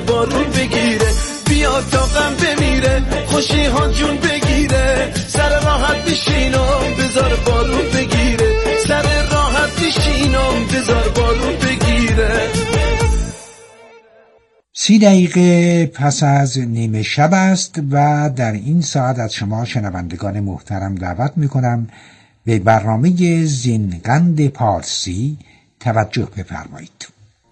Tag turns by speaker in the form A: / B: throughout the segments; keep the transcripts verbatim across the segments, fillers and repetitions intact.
A: بارون بگیره، بیا تا غم بمیره خوشی ها جون بگیره، سر راحت بشینم بذار بارون بگیره، سر راحت بشینم بذار بارون بگیره.
B: سی دقیقه پس از نیمه شب است و در این ساعت از شما شنوندگان محترم دعوت میکنم به برنامه زینقند پارسی توجه بفرمایید.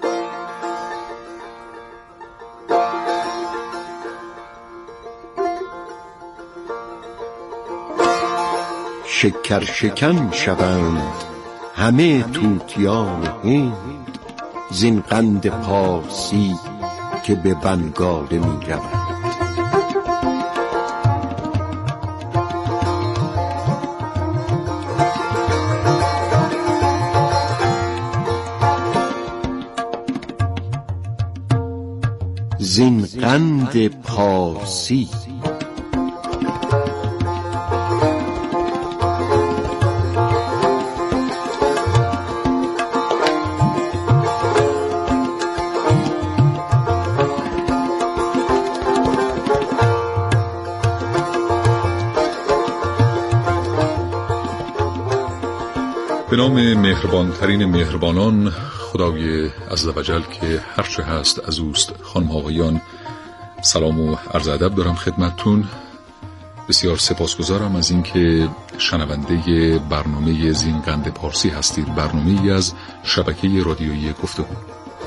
C: شکر شکن شوند همه طوطیان هند، زینقند پارسی که به بنگاله می روند. زینقند پارسی
D: به نام مهربانترین مهربانان، خدای عزوجل که هرچه هست از اوست. خانم آقایان، سلام و عرض ادب دارم خدمتتون. بسیار سپاسگزارم از اینکه شنونده برنامه زینقند پارسی هستید، برنامه‌ای از شبکه رادیویی گفتگو.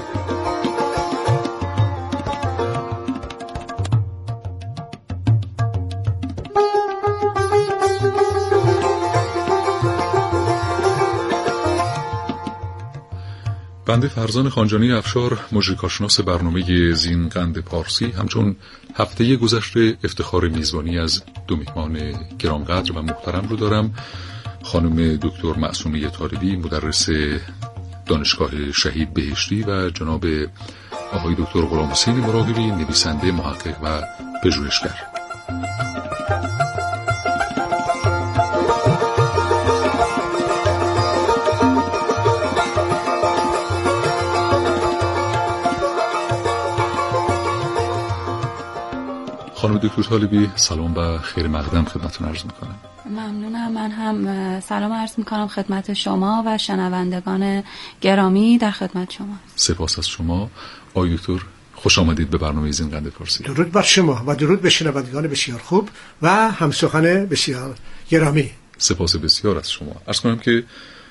D: بنده فرزان خانجانی افشار، مجریکارشناس برنامه زینقند پارسی، همچون هفته گذشته افتخار میزبانی از دو مهمان گرانقدر و محترم رو دارم. خانم دکتر معصومه طالبی، مدرس دانشگاه شهید بهشتی، و جناب آقای دکتر غلام حسین مراقبی، نویسنده، محقق و پژوهشگر. خانم دکتر طالبی، سلام و خیر مقدم خدمتتون عرض میکنم.
E: ممنونم. من هم سلام عرض میکنم خدمت شما و شنوندگان گرامی در خدمت شما.
D: سپاس از شما. آقای دکتر، خوش آمدید به برنامه زینقند پارسی.
F: درود بر شما و درود به شنوندگان بسیار خوب و همسخن بسیار گرامی.
D: سپاس بسیار از شما. عرض کنم که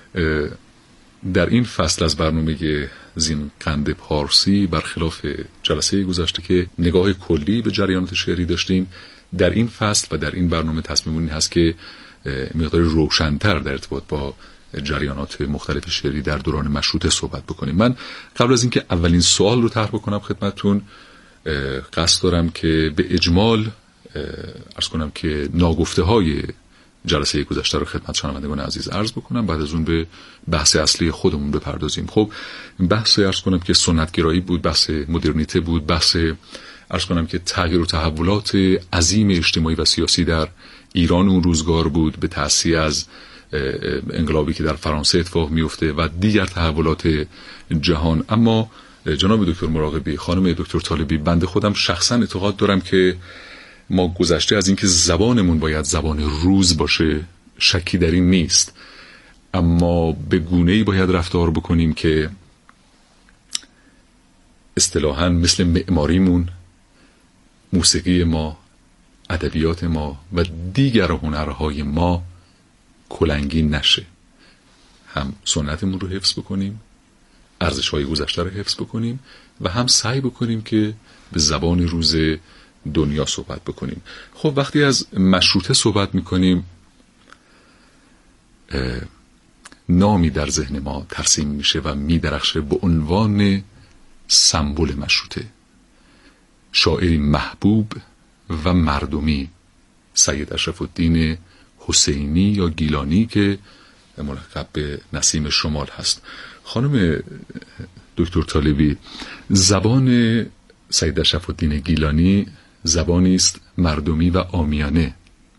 D: در این فصل از برنامه زینقند پارسی، برخلاف جلسه گذشته که نگاه کلی به جریانات شعری داشتیم، در این فصل و در این برنامه تصمیم این هست که مقدار روشن‌تر در ارتباط با جریانات مختلف شعری در دوران مشروطه صحبت بکنیم. من قبل از اینکه اولین سوال رو طرح بکنم خدمتتون، قصد دارم که به اجمال عرض کنم که ناگفته‌های جلسه گذشته رو خدمت شنوندگان عزیز عرض بکنم، بعد از اون به بحث اصلی خودمون بپردازیم. خب بحث عرض کنم که سنتگرایی بود، بحث مدرنیته بود، بحث عرض کنم که تغییر و تحولات عظیم اجتماعی و سیاسی در ایران اون روزگار بود، به تأثیر از انقلابی که در فرانسه اتفاق میفته و دیگر تحولات جهان. اما جناب دکتر مراقبی، خانم دکتر طالبی، بنده خودم شخصا اعتقاد دارم که ما گذشته از اینکه زبانمون باید زبان روز باشه شکی در این نیست، اما به گونه‌ای باید رفتار بکنیم که اصطلاحاً مثل معماریمون، موسیقی ما، ادبیات ما و دیگر هنرهای ما کلنگین نشه. هم سنتمون رو حفظ بکنیم، ارزش‌های گذشته رو حفظ بکنیم و هم سعی بکنیم که به زبان روز دنیا صحبت بکنیم. خب وقتی از مشروطه صحبت میکنیم، نامی در ذهن ما ترسیم میشه و میدرخشه به عنوان سمبل مشروطه، شاعری محبوب و مردمی، سید اشرف الدین حسینی یا گیلانی که ملقب به نسیم شمال هست. خانم دکتر طالبی، زبان سید اشرف الدین گیلانی زبانی است مردمی و عامیانه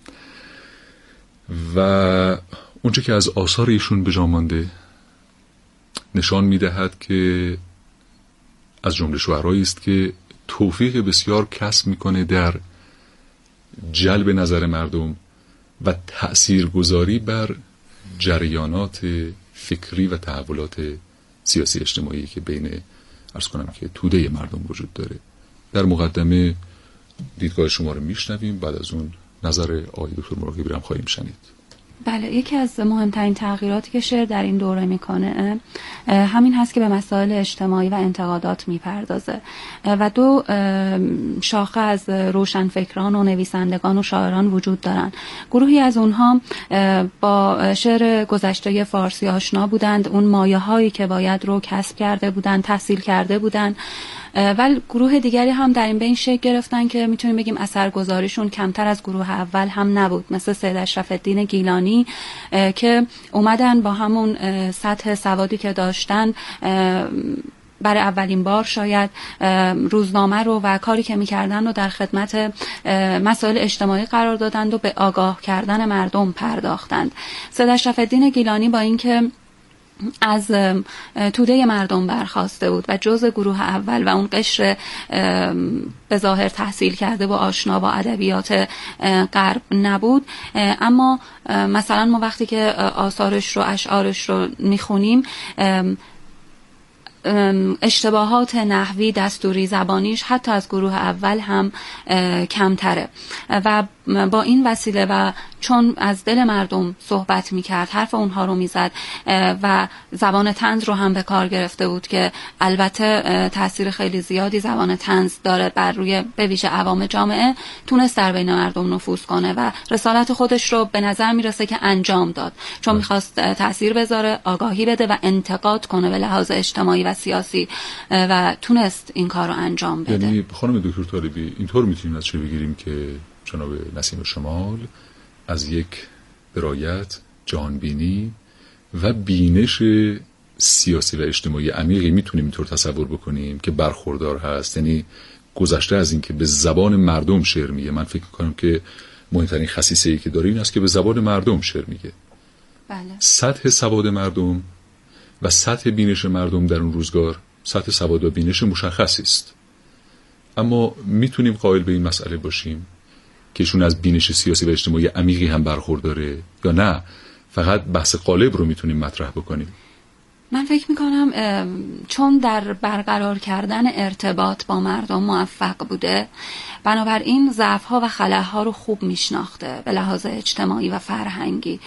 D: و اونچه که از آثار ایشون به جا مانده نشان میدهد که از جمله شعرایی است که توفیق بسیار کسب میکنه در جلب نظر مردم و تأثیرگذاری بر جریانات فکری و تحولات سیاسی اجتماعی که بین عرض کنم که توده مردم وجود داره. در مقدمه دیدگاه شما رو میشنویم، بعد از اون نظر آقای دکتر مراقبی هم خواهیم شنید.
E: بله، یکی از مهمترین تغییراتی که شعر در این دوره میکنه همین هست که به مسائل اجتماعی و انتقادات میپردازه و دو شاخه از روشنفکران و نویسندگان و شاعران وجود دارن. گروهی از اونها با شعر گذشته فارسی آشنا بودند، اون مایه هایی که باید رو کسب کرده بودند، تحصیل کرده بودند، ولی گروه دیگری هم در این بین شکل گرفتن که میتونیم بگیم اثرگذاریشون کمتر از گروه اول هم نبود، مثل سید اشرف الدین گیلانی که اومدن با همون سطح سوادی که داشتن برای اولین بار شاید روزنامه رو و کاری که میکردن رو در خدمت مسائل اجتماعی قرار دادند و به آگاه کردن مردم پرداختند. سید اشرف الدین گیلانی با اینکه از توده مردم برخاسته بود و جزء گروه اول و اون قشر به ظاهر تحصیل کرده و آشنا با ادبیات غرب نبود، اما مثلا ما وقتی که آثارش رو اشعارش رو میخونیم اشتباهات نحوی دستوری زبانیش حتی از گروه اول هم کمتره و با این وسیله و چون از دل مردم صحبت میکرد، حرف اونها رو میزد و زبان طنز رو هم به کار گرفته بود که البته تاثیر خیلی زیادی زبان طنز داره بر روی به ویژه عوام جامعه، تونست در بین مردم نفوذ کنه و رسالت خودش رو به نظر میرسه که انجام داد، چون میخواست تاثیر بذاره، آگاهی بده و انتقاد کنه به لحاظ اجتماعی و سیاسی و تونست این کار رو انجام بده.
D: یعنی خانم دکتر طالبی اینطور میتونیم از چه بگیریم که جناب نسیم شمال از یک درایت، جهانبینی و بینش سیاسی و اجتماعی عمیقی میتونیم اینطور تصور بکنیم که برخوردار هست، یعنی گذشته از این که به زبان مردم شعر میگه، من فکر میکنم که مهمترین خصیصه‌ای که داره این است که به زبان مردم شعر میگه.
E: بله.
D: سطح سواد مردم و سطح بینش مردم در اون روزگار سطح سواد و بینش مشخصی است، اما میتونیم قائل به این مسئله باشیم که ایشون از بینش سیاسی و اجتماعی عمیقی هم برخورداره یا نه فقط بحث قالب رو میتونیم مطرح بکنیم؟
E: من فکر میکنم چون در برقرار کردن ارتباط با مردم موفق بوده، بنابراین ضعف‌ها و خلاها رو خوب میشناخته به لحاظ اجتماعی و فرهنگی.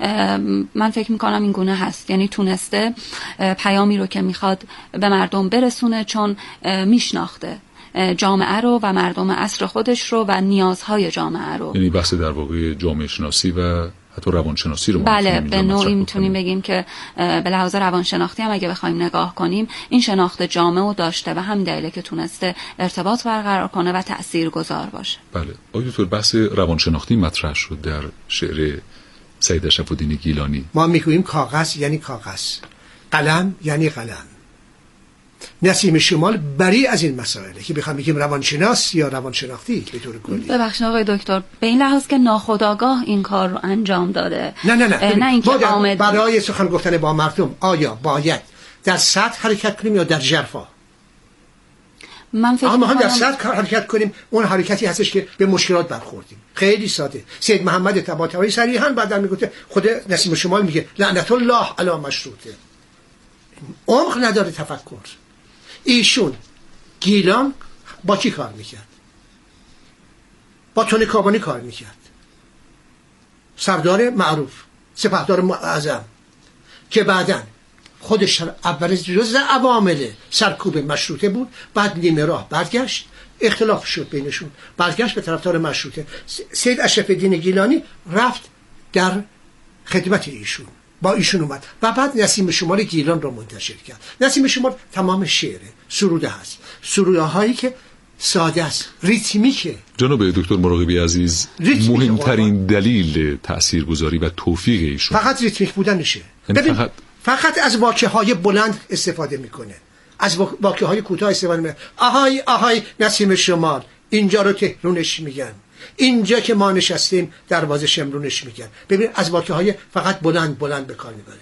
E: من فکر میکنم این گونه هست، یعنی تونسته پیامی رو که میخواد به مردم برسونه چون میشناخته جامعه رو و مردم عصر خودش رو و نیازهای جامعه رو.
D: یعنی بحث در واقع جامعه شناسی و حتی روانشناسی رو
E: بله به نوعی میتونیم بگیم که به لحاظ روانشناختی هم اگه بخوایم نگاه کنیم این شناخت جامعه رو داشته و همین دلیله که تونسته ارتباط برقرار کنه و تاثیرگذار باشه.
D: بله. آیا دکتر بحث روانشناختی مطرح شد در شعر سید اشرف الدین گیلانی؟
F: ما میگوییم کاغذ یعنی کاغذ، قلم یعنی قلم. نسیم شمال بری از این مسائله که بخوام بگیم روانشناس یا روانشناختی به طور کلی.
E: ببخشید آقای دکتر، به این لحاظ که ناخودآگاه این کار رو انجام داده.
F: نه نه نه
E: نه اینکه
F: آمد برای سخن گفتن با مردم آیا باید در سطح حرکت کنیم یا در ژرفا؟
E: من فکر
F: اما هم در سطح حرکت کنیم، اون حرکتی هستش که به مشکلات برخوردیم. خیلی ساده. سید محمد طباطبایی صریحاً بعداً میگه، خود نسیم شمال میگه لعنت الله علی مشروطه. عمق نداره تفکر. ایشون گیلان با کی کار میکرد؟ با تونی کابانی کار میکرد، سردار معروف، سپهدار معظم که بعداً خودش اول جزء عوامل سرکوب مشروطه بود، بعد نیمه راه برگشت، اختلاف شد بینشون، برگشت به طرفدار مشروطه. سید اشرف الدین گیلانی رفت در خدمت ایشون، با ایشون اومد و بعد نسیم شمال گیلان رو منتشر کرد. نسیم شمال تمام شعره، سروده هست، سروده هایی که ساده است، ریتمیکه.
D: جناب دکتر مراقبی عزیز، مهمترین دلیل تاثیرگذاری و توفیق ایشون
F: فقط ریتمیک بودنشه. ببین فقط فقط از واکه های بلند استفاده میکنه، از واکه های کوتاه استفاده میکنه. آهای آهای نسیم شمال، اینجا رو تهرونش میگن، اینجا که ما نشستیم دروازه شمرونش میگن. ببین از واکه های فقط بلند بلند به کار میبره.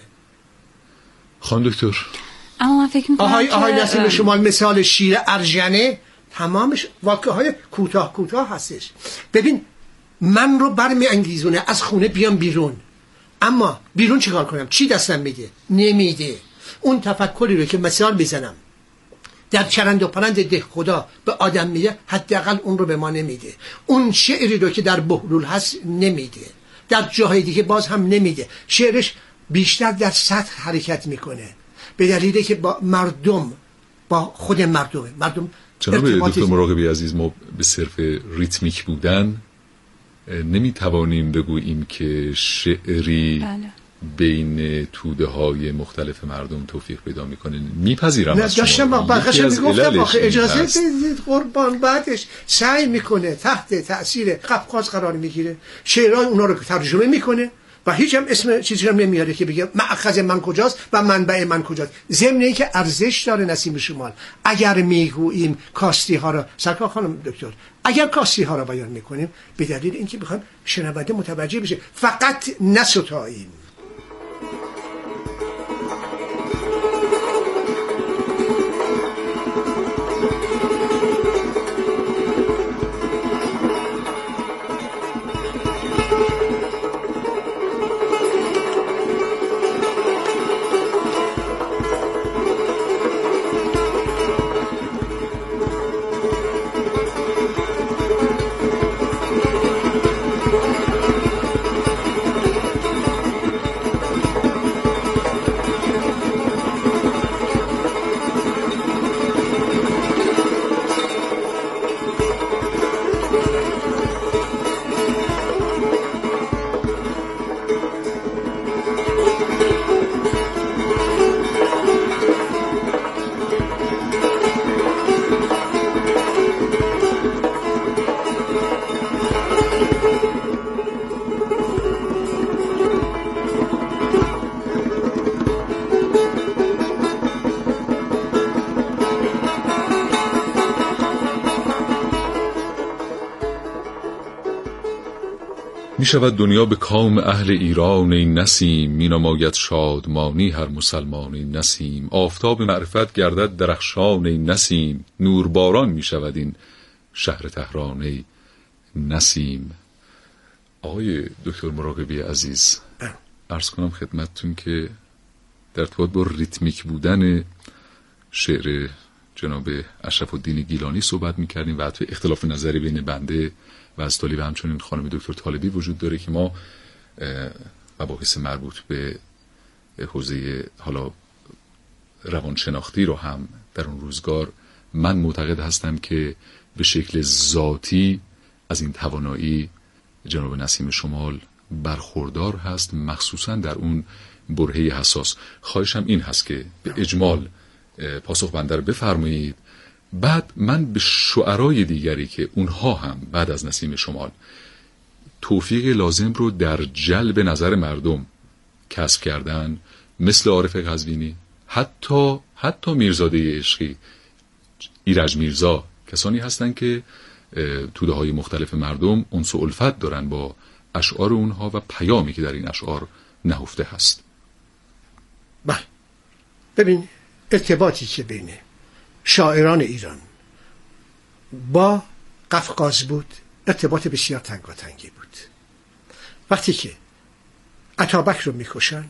D: خانم دکتر،
E: اما من فکر میکنم
F: آهای آهای نسیم شمال مثال شیر ارژنه تمامش واقعه های کوتاه کوتاه هستش. ببین من رو برمی انگیزونه از خونه بیام بیرون، اما بیرون چیکار کنم؟ چی دستم میده؟ نمیده. اون تفکری رو که مثال بزنم در چرند و پرند ده خدا به آدم میده، حداقل اون رو به ما نمیده. اون شعری رو که در بهلول هست نمیده، در جاهای دیگه باز هم نمیده. شعرش بیشتر در سطح حرکت میکنه به دلیلی که با مردم، با خود مردمه. مردم
D: جناب دکتر مراقبی عزیز، ما به صرف ریتمیک بودن نمیتوانیم بگوییم که شعری بله. بین توده های مختلف مردم توفیق پیدا میکنه. میپذیرم از شما.
F: داشتم بقیه میگفتم آخه اجازه بدید قربان، بعدش سعی میکنه تحت تأثیر قفقاز قرار میگیره، شعرهای اونا رو ترجمه میکنه و هیچ هم اسم چیزی هم نمیاره که بگه مأخذ من کجاست و منبع من کجاست. ضمن اینکه ارزش داره نسیم شمال. اگر میگوییم کاستی ها رو، سرکار خانم دکتر، اگر کاستی ها رو بیان میکنیم به دلیل اینکه بخوایم شنونده متوجه بشه، فقط نستاییم.
D: می شود دنیا به کام اهل ایران ای نسیم، می نماید شادمانی هر مسلمان ای نسیم. آفتاب معرفت گردد درخشان ای نسیم، نورباران می شود این شهر تهران ای نسیم. آقای دکتر مراقبی عزیز، عرض کنم خدمتتون که در ارتباط با ریتمیک بودن شعر جناب اشرف الدین گیلانی صحبت می کردیم و حتی اختلاف نظری بین بنده و از طالب همچنین خانم دکتر طالبی وجود داره که ما مباحث مربوط به حوزه حالا روانشناختی رو هم در اون روزگار من معتقد هستم که به شکل ذاتی از این توانایی جناب نسیم شمال برخوردار هست، مخصوصا در اون برهه حساس. خواهشم این هست که به اجمال پاسخ بنده رو بفرمایید. بعد من به شعرای دیگری که اونها هم بعد از نسیم شمال توفیق لازم رو در جلب نظر مردم کسب کردن، مثل عارف قزوینی، حتی حتی میرزاده عشقی، ایرج میرزا، کسانی هستند که توده های مختلف مردم انس و الفت دارن با اشعار اونها و پیامی که در این اشعار نهفته هست.
F: بله، ببین ارتباطی که بین شاعران ایران با قفقاز بود ارتباط بسیار تنگاتنگی بود. وقتی که اتابک رو میکشن،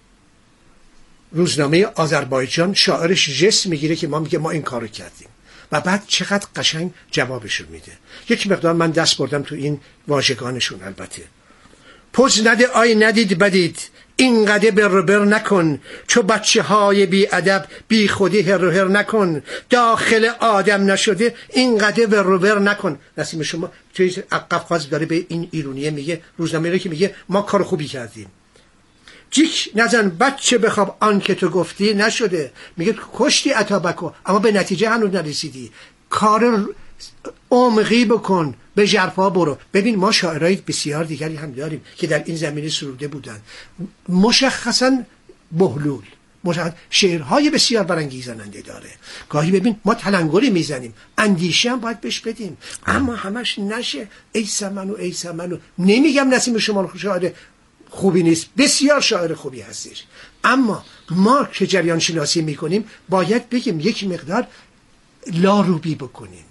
F: روزنامه آذربایجان شاعرش جست میگیره که ما میگه ما این کارو کردیم و بعد چقدر قشنگ جوابش رو میده. یک مقدار من دست بردم تو این واژگانشون. البته پوز نده آی ندید بدید، اینقدر بر بر نکن، چو بچه های بی ادب بی خودی هر هر نکن، داخل آدم نشده اینقدر بر بر نکن. نسیم شما توی قفقاز داره به این ایرونیه میگه، روزنامه رو که میگه ما کار خوبی کردیم. جیک نزن بچه بخواب آن که تو گفتی نشده، میگه کشتی اتابکو اما به نتیجه هنوز نرسیدی، کار عمقی بکن، به ژرفا برو. ببین ما شاعرای بسیار دیگری هم داریم که در این زمینه سروده بودن، مشخصا بهلول مشخص شعرهای بسیار برانگیزننده داره. گاهی ببین ما تلنگری میزنیم، اندیشه هم باید بهش بدیم، اما همش نشه ای سمنو ای سمنو. نمیگم نسیم شمال شاعر خوبی نیست، بسیار شاعر خوبی هستش، اما ما که جریان شناسی میکنیم باید بگیم یک مقدار لاروبی بکنیم.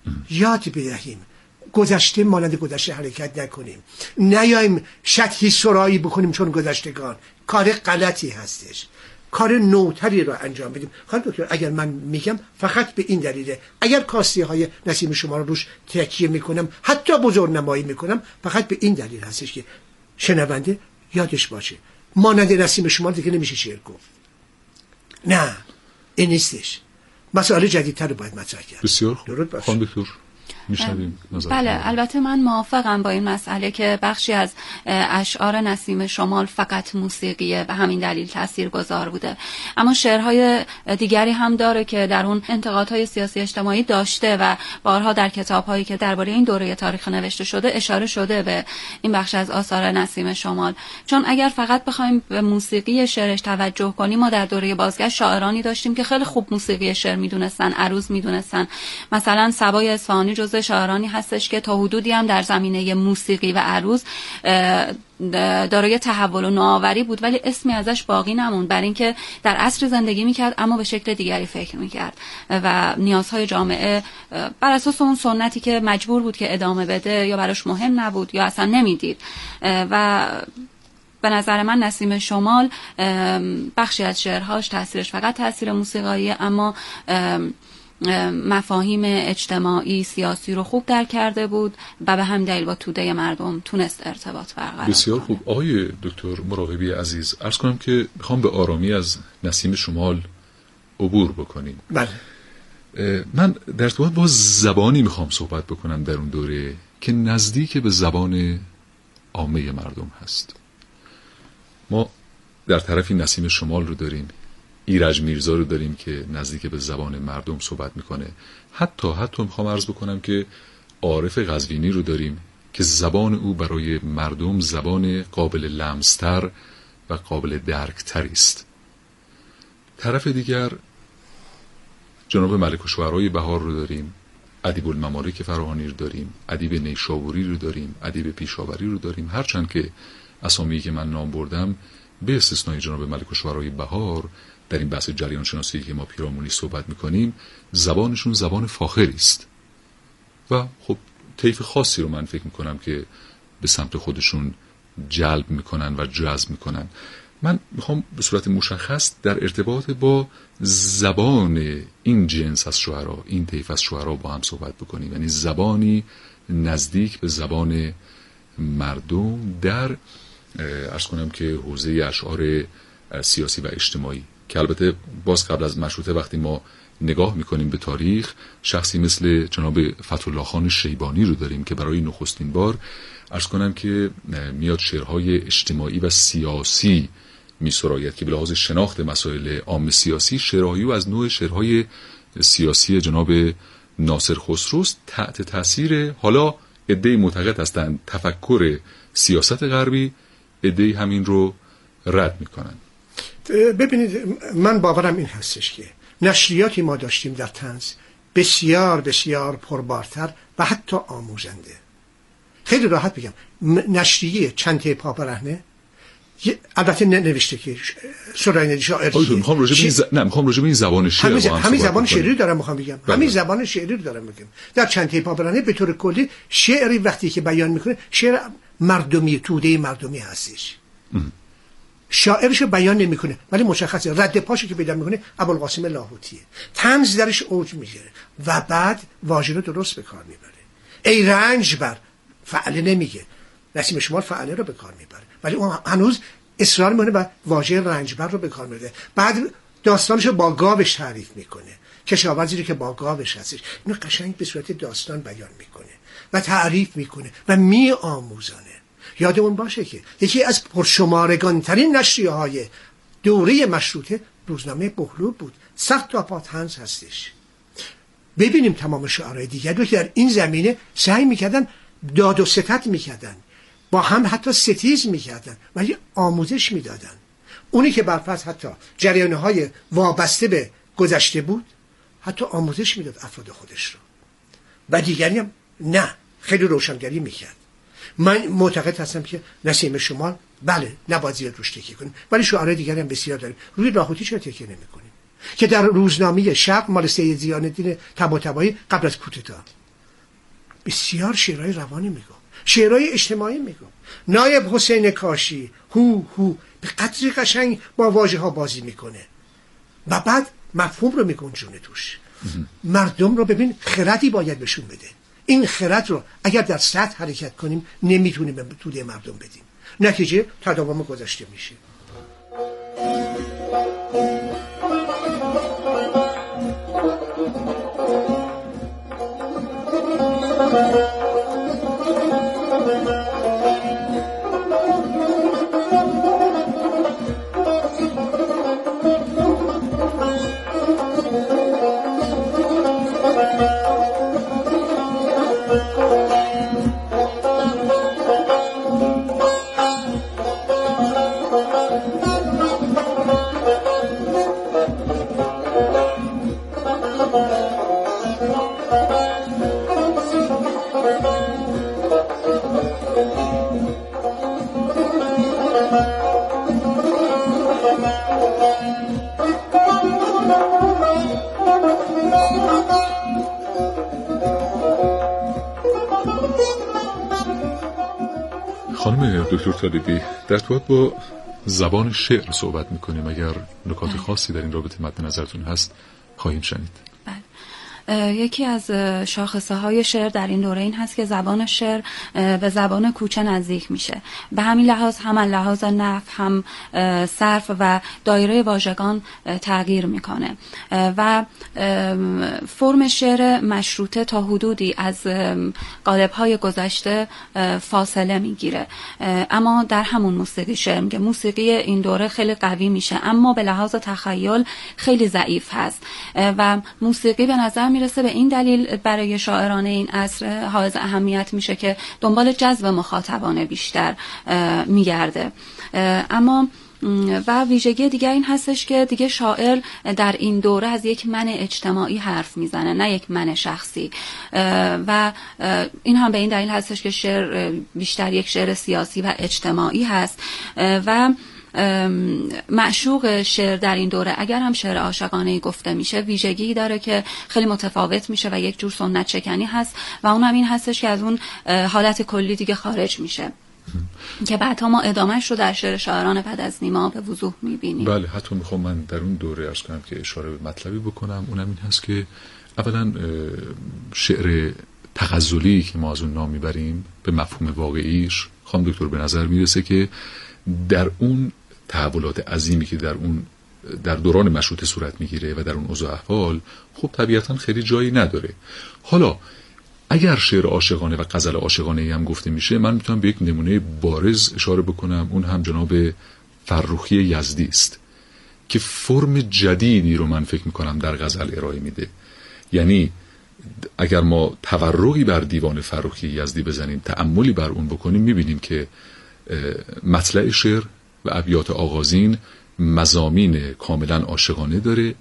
F: یاد بدهیم گذشته مانند گذشته حرکت نکنیم، نیایم شطحی سرایی بکنیم چون گذشتگان، کار غلطی هستش. کار نوتری رو انجام بدیم. خانم دکتر اگر من میگم فقط به این دلیله، اگر کاستی های نسیم شما رو روش تکیه میکنم، حتی بزرگ نمایی میکنم، فقط به این دلیل هستش که شنونده یادش باشه مانند نسیم شما دیگه نمیشه شعر گفت. نه این نیستش. مسئله جدیدتر رو باید مطرح کرد.
D: بسیار خوب. خانم دکتر میشنویم نظر.
E: بله البته من موافقم با این مسئله که بخشی از اشعار نسیم شمال فقط موسیقیه و همین دلیل تاثیرگذار بوده، اما شعرهای دیگری هم داره که در اون انتقادهای سیاسی اجتماعی داشته و بارها در کتابهایی که درباره این دوره تاریخ نوشته شده اشاره شده به این بخش از آثار نسیم شمال. چون اگر فقط بخوایم به موسیقی شعرش توجه کنیم، ما در دوره بازگشت شاعرانی داشتیم که خیلی خوب موسیقی شعر میدونستن، عروض میدونستن. مثلا صبای اصفهانی جزو شاعرانی هستش که تا حدودی هم در زمینه موسیقی و عروض دارای تحول و نوآوری بود، ولی اسمی ازش باقی نموند، برای اینکه در عصر زندگی میکرد اما به شکل دیگری فکر میکرد و نیازهای جامعه بر اساس اون سنتی که مجبور بود که ادامه بده یا براش مهم نبود یا اصلا نمیدید. و به نظر من نسیم شمال بخشی از شعرهاش تاثیرش فقط تاثیر موسیقایی، اما مفاهیم اجتماعی سیاسی رو خوب درک کرده بود و به همین دلیل با توده مردم تونست ارتباط برقرار.
D: بسیار خوب. آقای دکتر مراقبی عزیز، عرض کنم که میخوام به آرامی از نسیم شمال عبور بکنیم.
F: بله.
D: من در ارتباط با زبانی میخوام صحبت بکنم در اون دوره که نزدیک به زبان عامه مردم هست. ما در طرفی نسیم شمال رو داریم، ایرج میرزا رو داریم که نزدیک به زبان مردم صحبت میکنه. حتی حتی میخوام عرض بکنم که عارف قزوینی رو داریم که زبان او برای مردم زبان قابل لمستر و قابل درکتری است. طرف دیگر جناب ملک الشعرای بهار رو داریم، ادیب الممالک فراهانی رو داریم، ادیب نیشابوری رو داریم، ادیب پیشاوری رو داریم. هرچند که اسامی که من نام بردم به استثنای جناب ملک الشعرای بهار در این بحث جریان شناسی که ما پیرامونی صحبت میکنیم زبانشون زبان فاخری است و خب طیف خاصی رو من فکر میکنم که به سمت خودشون جلب میکنن و جذب میکنن. من میخوام به صورت مشخص در ارتباط با زبان این جنس از شعرا، این طیف از شعرا با هم صحبت بکنیم، یعنی زبانی نزدیک به زبان مردم در عرض کنم که حوزه اشعار سیاسی و اجتماعی، که البته باز قبل از مشروطه وقتی ما نگاه میکنیم به تاریخ، شخصی مثل جناب فتح‌الله خان شیبانی رو داریم که برای نخستین بار عرض کنم که میاد شعرهای اجتماعی و سیاسی میسراید که به لحاظ شناخت مسائل عام سیاسی شعرهایی از نوع شعرهای سیاسی جناب ناصر خسروست تحت تاثیر حالا عده‌ای معتقد هستند تفکر سیاست غربی، عده‌ای همین رو رد میکنن.
F: ببینید من باورم این هستش که نشریاتی ما داشتیم در طنز بسیار بسیار پربارتر و حتی آموزنده. خیلی راحت بگم نشریه چند ته پا برهنه، البته نوشته که سرای شاعری
D: میخوام راجع به این ز... نه میخوام راجع به این زبان شعر
F: همین, همین زبان شعری رو دارم میخوام بگم
D: بله.
F: همین زبان شعری رو دارم میگم. در چند ته پا برهنه به طور کلی شعری وقتی که بیان میکنه شعر مردمی توده مردمی هستش، شاعرشو بیان نمیکنه ولی مشخصه رد پاشو که پیدا میکنه ابوالقاسم لاهوتیه، طنز درش اوج میگیره و بعد واژه رو درست به کار میبره. ای رنج بر فعله نمیگه، نسیم شمال فعله رو به کار میبره ولی اون هنوز اصرار میکنه و واژه رنج بر رو به کار میبره. بعد داستانشو با گاوش تعریف میکنه، کشاورزی رو که با گاوش هستش، اینو قشنگ به صورت داستان بیان میکنه و تعریف میکنه و میآموزانه. یادمون باشه که یکی از پرشمارگان ترین نشریه های دوره مشروطه روزنامه بهلو بود، صد تا پا طنز هستش. ببینیم تمام شعرهای دیگر رو که در این زمینه سعی میکردن داد و ستد میکردن، با هم حتی ستیز میکردن ولی آموزش میدادن. اونی که برفرض حتی جریانهای وابسته به گذشته بود حتی آموزش میداد افراد خودش رو و دیگری هم نه، خیلی روشنگری میکرد. من معتقد هستم که نسیم شمال بله نباید زیاد روش تکیه کنیم ولی شعرهای دیگری هم بسیار داریم. روی لاهوتی چرا تکیه نمی‌کنیم که در روزنامه شرق مال سید ضیاءالدین طباطبایی قبل از کودتا بسیار شعرهای روانی میگم، شعرهای اجتماعی میگم. نایب حسین کاشی هو هو به قدری قشنگ با واژه ها بازی میکنه و بعد مفهوم رو میگنجونه توش. مردم رو ببین خردی باید بهشون بده. این خرد رو اگر در سطح حرکت کنیم نمیتونیم به توده مردم بدیم، نتیجه تداوم گذشته میشه.
D: خانم دکتر طالبی، در ارتباط با زبان شعر صحبت میکنیم، اگر نکات خاصی در این رابطه مد نظرتون هست خواهیم شنید.
E: یکی از شاخصه های شعر در این دوره این هست که زبان شعر به زبان کوچه نزدیک میشه. به همین لحاظ هم لحاظ نحو هم صرف و دایره واژگان تغییر میکنه و فرم شعر مشروطه تا حدودی از قالب‌های گذشته فاصله میگیره. اما در همون موسیقی شعر میگه موسیقی این دوره خیلی قوی میشه اما به لحاظ تخیل خیلی ضعیف هست و موسیقی به نظر میرسه به این دلیل برای شاعران این عصر حائز اهمیت میشه که دنبال جذب مخاطبان بیشتر میگرده. اما و ویژگی دیگر این هستش که دیگه شاعر در این دوره از یک من اجتماعی حرف میزنه نه یک من شخصی و این هم به این دلیل هستش که شعر بیشتر یک شعر سیاسی و اجتماعی هست و معشوق شعر در این دوره اگر هم شعر عاشقانه‌ای گفته میشه ویژگی داره که خیلی متفاوت میشه و یک جور سنت شکنی هست و اون هم این هستش که از اون حالت کلی دیگه خارج میشه که بعدها ما ادامهش رو در شعر شاعران بعد از نیما به وضوح میبینیم.
D: بله، حتی میخوام من در اون دوره عرض کنم که اشاره به مطلبی بکنم، اونم این هست که اولا شعر تغزلی که ما از اون نام میبریم به مفهوم واقعیش خانم دکتر به نظر میرسه که در اون تحولات عظیمی که در اون در دوران مشروطه صورت میگیره و در اون اوضاع احوال خب طبیعتا خیلی جایی نداره. حالا اگر شعر عاشقانه و غزل عاشقانه هم گفته میشه، من میتونم به یک نمونه بارز اشاره بکنم، اون هم جناب فرخی یزدی است که فرم جدیدی رو من فکر میکنم در غزل ارائه میده. یعنی اگر ما تورقی بر دیوان فرخی یزدی بزنیم، تأملی بر اون بکنیم، میبینیم که مطلع شعر و ابیات آغازین مضامین کاملا عاشقانه داره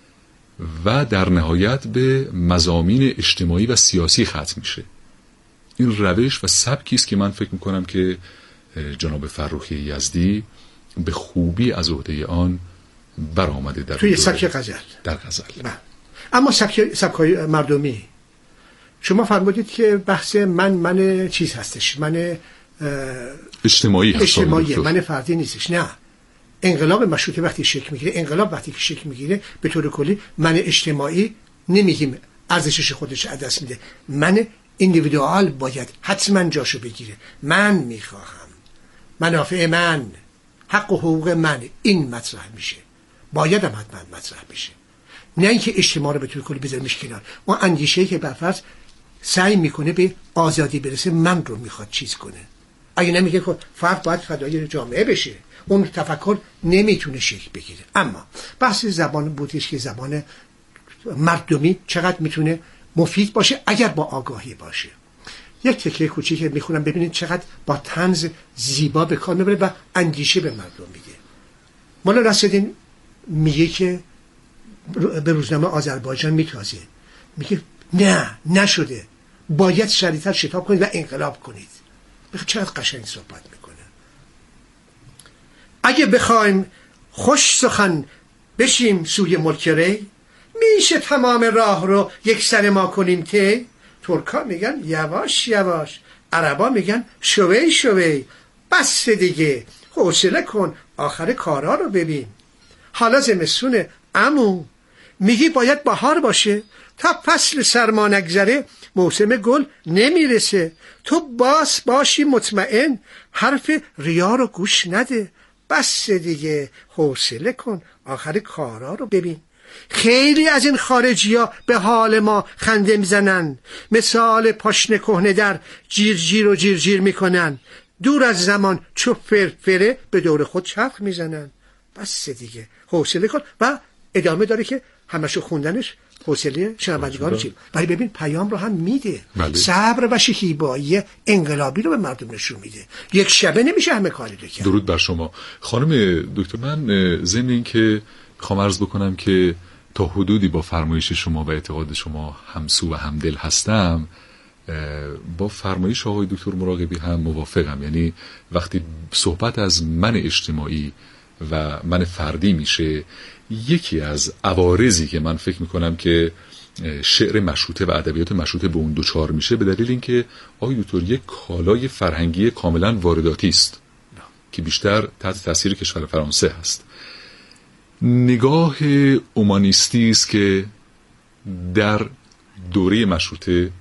D: و در نهایت به مضامین اجتماعی و سیاسی ختم میشه. این روش و سبکی است که من فکر میکنم که جناب فرخی یزدی به خوبی از عهده آن برآمده در
F: توی سبک غزل.
D: در غزل.
F: اما سبک سبکای مردمی شما فرمودید که بحث من من چیز هستش، من
D: اجتماعی هست،
F: اجتماعی من فردی نیستش. نه، انقلاب مشروطه وقتی شکل میگیره، انقلاب وقتی که شکل میگیره به طور کلی من اجتماعی نمیگیم ارزشش خودش از دست میده، من ایندیویدوال باید حتما جاشو بگیره. من میخواهم، منافع من، حق و حقوق من، این مطرح میشه، باید هم حتما مطرح بشه، نه اینکه اجتماع رو به طور کلی بذاریمش کنار. اون اندیشه‌ای که برفرض سعی میکنه به آزادی برسه، من رو میخواد چیز کنه، اگه نمیگه که فرد باید فدای جامعه بشه، اون تفکر نمیتونه شکل بگیره. اما بحث زبان بودش که زبان مردمی چقدر میتونه مفید باشه اگر با آگاهی باشه. یک تکه کوچیک میخونم ببینید چقدر با طنز زیبا به کار میبره و اندیشه به مردم میده. مولانا نصرالدین میگه که به روزنامه آذربایجان میتازه، میگه نه نشده، باید شدیدتر شتاب کنید و انقلاب کنید. بخیر چقدر قشنگ صحبت میکنه. اگه بخوایم خوش سخن بشیم سوی ملک ری، میشه تمام راه رو یک سر ما کنیم ته، ترکا میگن یواش یواش، عربا میگن شوی شوی. بس دیگه، حوصله کن، آخر کارا رو ببین. حالا زمستونه عمو، میگی باید بهار باشه، تا فصل سرما نگذره موسم گل نمیرسه. تو باس باشی مطمئن، حرف ریا رو گوش نده. بس دیگه، حوصله کن، آخر کارا رو ببین. خیلی از این خارجی ها به حال ما خنده میزنن، مثال پاشنه کهنه در جیر جیر و جیر جیر میکنن، دور از زمان چو فرفره به دور خود چرخ میزنن. بس دیگه، حوصله کن. و ادامه داره که همشو خوندنش حوصله شنوندگان چی، ولی ببین پیام رو هم میده. بله. صبر و شکیبایی انقلابی رو به مردم نشون میده. یک شبه نمیشه همه کاری رو کرد.
D: درود بر شما خانم دکتر. من ضمن این که میخوام عرض بکنم که تا حدودی با فرمایش شما و اعتقاد شما همسو و همدل هستم، با فرمایش آقای دکتر مراقبی هم موافقم. یعنی وقتی صحبت از من اجتماعی و من فردی میشه، یکی از عوارضی که من فکر میکنم که شعر مشروطه و ادبیات مشروطه به اون دوچار میشه، به دلیل اینکه آقای دکتر یک کالای فرهنگی کاملا وارداتی است که بیشتر تحت تاثیر کشور فرانسه هست. نگاه اومانیستی است که در دوره مشروطه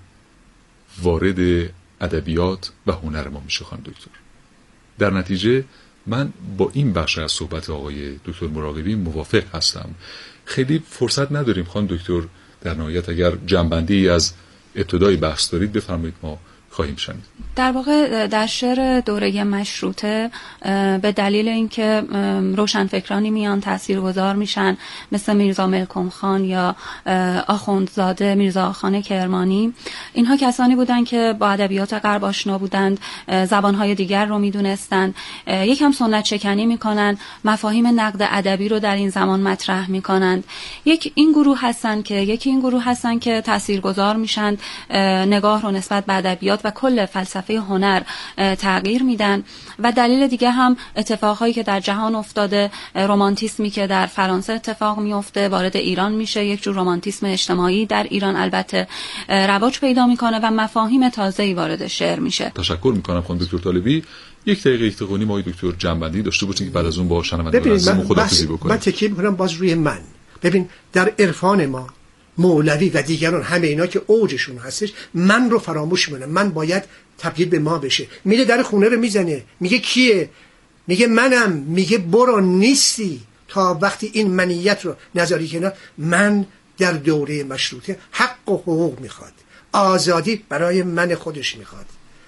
D: وارد ادبیات و هنر ما میشه خانم دکتر. در نتیجه من با این بخش از صحبت آقای دکتر مراقبی موافق هستم. خیلی فرصت نداریم خانم دکتر، در نهایت اگر جنبندی از ابتدای بحث دارید بفرمایید، ما خواهیم شنید.
E: در واقع در شعر دوره مشروطه به دلیل اینکه روشنفکرانی میان تاثیرگذار میشن، مثل میرزا ملکم خان یا آخوندزاده میرزا آخان کرمانی، اینها کسانی بودند که با ادبیات غرب آشنا بودند، زبانهای دیگر رو میدونستند، یکم سنت شکنی میکنن، مفاهیم نقد ادبی رو در این زمان مطرح میکنند. یک این گروه هستن که یکی این گروه هستن که تاثیرگذار میشن، نگاه رو نسبت به ادبیات و کل فلسفه هنر تغییر میدن. و دلیل دیگه هم اتفاقهایی که در جهان افتاده، رمانتیسمی که در فرانسه اتفاق میفته وارد ایران میشه، یک جور رمانتیسم اجتماعی در ایران البته رواج پیدا میکنه و مفاهیم تازه‌ای وارد شعر میشه.
D: تشکر میکنم خانم دکتر طالبی. یک دقیقه تقنی ما دکتر جنبندی داشته باشین که بعد از اون با شنوندگان عزیزمون خداحافظی بکنیم.
F: من تکیه میکنم باز روی من. ببین در عرفان ما مولوی و دیگران همه اینا که اوجشون هستش، من رو فراموش میکنه. من باید تبدیل به ما بشه. میره در خونه رو میزنه، میگه کیه؟ میگه منم. میگه برو نیستی. تا وقتی این منیت رو نذاری کنار، من در دوره مشروطه حق و حقوق میخواد، آزادی برای من خودش میخواد،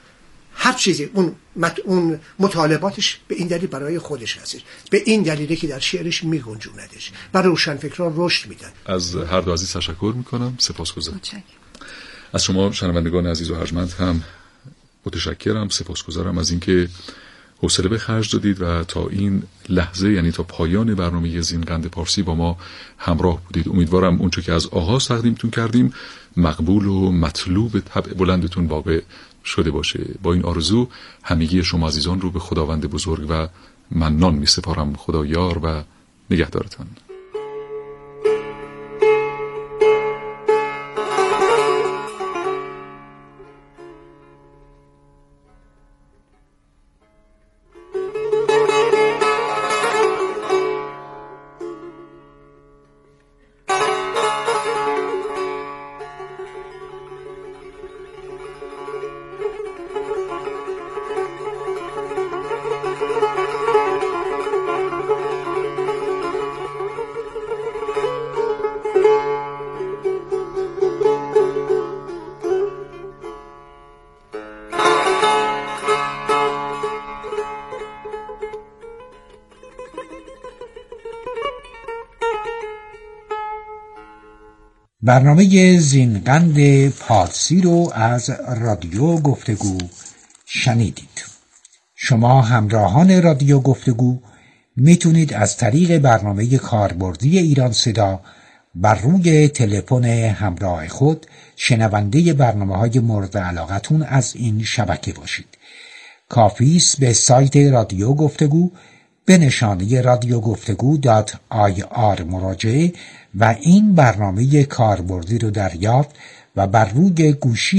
F: هر چیزی اون مت اون مطالباتش به این دلیل برای خودش هستش، به این دلیله که در شعرش میگنجوندش و روشنفکران رشد میدن.
D: از هر دو عزیز تشکر میکنم، سپاسگزارم. از شما شنوندگان عزیز و ارجمند هم متشکرم، سپاسگزارم از اینکه حوصله به خرج دادید و تا این لحظه، یعنی تا پایان برنامه زینقند پارسی با ما همراه بودید. امیدوارم اونچه که از آغاز تقدیمتون کردیم مقبول و مطلوب طبع بلندتون واقع شده باشه. با این آرزو همگی شما عزیزان رو به خداوند بزرگ و منان می سپارم. خدا یار و نگهدارتان.
B: برنامه زینقند پارسی رو از رادیو گفتگو شنیدید. شما همراهان رادیو گفتگو میتونید از طریق برنامه کاربردی ایران صدا بر روی تلفن همراه خود شنونده برنامه‌های مورد علاقتون از این شبکه باشید. کافی است به سایت رادیو گفتگو به نشانی رادیو گفتگو دات آی آر مراجعه و این برنامه کاربردی رو دریافت و بر روی گوشی